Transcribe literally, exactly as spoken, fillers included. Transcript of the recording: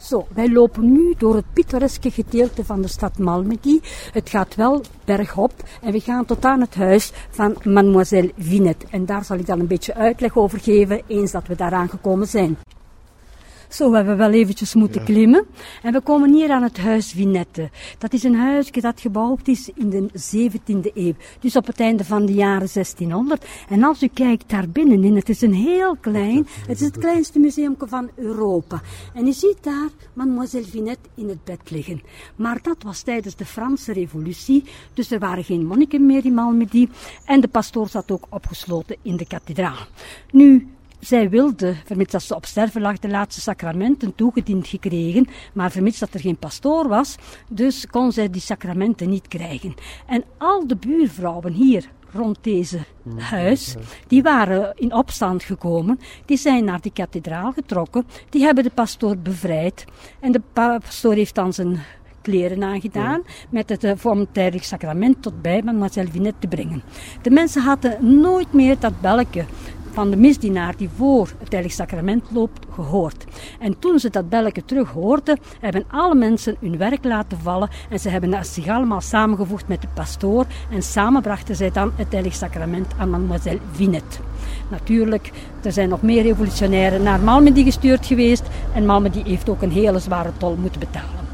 Zo, wij lopen nu door het pittoreske gedeelte van de stad Malmedy. Het gaat wel bergop en we gaan tot aan het huis van mademoiselle Vinette. En daar zal ik dan een beetje uitleg over geven, eens dat we daaraan gekomen zijn. Zo, we hebben wel eventjes moeten ja. klimmen. En we komen hier aan het huis Vinette. Dat is een huisje dat gebouwd is in de zeventiende eeuw. Dus op het einde van de jaren zestienhonderd. En als u kijkt daar binnenin, het is een heel klein, het is het kleinste museum van Europa. En u ziet daar mademoiselle Vinette in het bed liggen. Maar dat was tijdens de Franse revolutie. Dus er waren geen monniken meer in Malmedy. En de pastoor zat ook opgesloten in de kathedraal. Nu, zij wilde, vermits dat ze op sterven lag, de laatste sacramenten toegediend gekregen, maar vermits dat er geen pastoor was, dus kon zij die sacramenten niet krijgen. En al de buurvrouwen hier rond deze huis, die waren in opstand gekomen, die zijn naar die kathedraal getrokken, die hebben de pastoor bevrijd en de pastoor heeft dan zijn kleren aangedaan, ja. met het uh, vormtijdig sacrament tot bij mademoiselle Vinette te brengen. De mensen hadden nooit meer dat belletje van de misdienaar die voor het heilig sacrament loopt, gehoord. En toen ze dat belletje terug hoorden, hebben alle mensen hun werk laten vallen en ze hebben zich allemaal samengevoegd met de pastoor en samen brachten zij dan het heilig sacrament aan mademoiselle Vinette. Natuurlijk, er zijn nog meer revolutionairen naar Malmedy gestuurd geweest en Malmedy heeft ook een hele zware tol moeten betalen.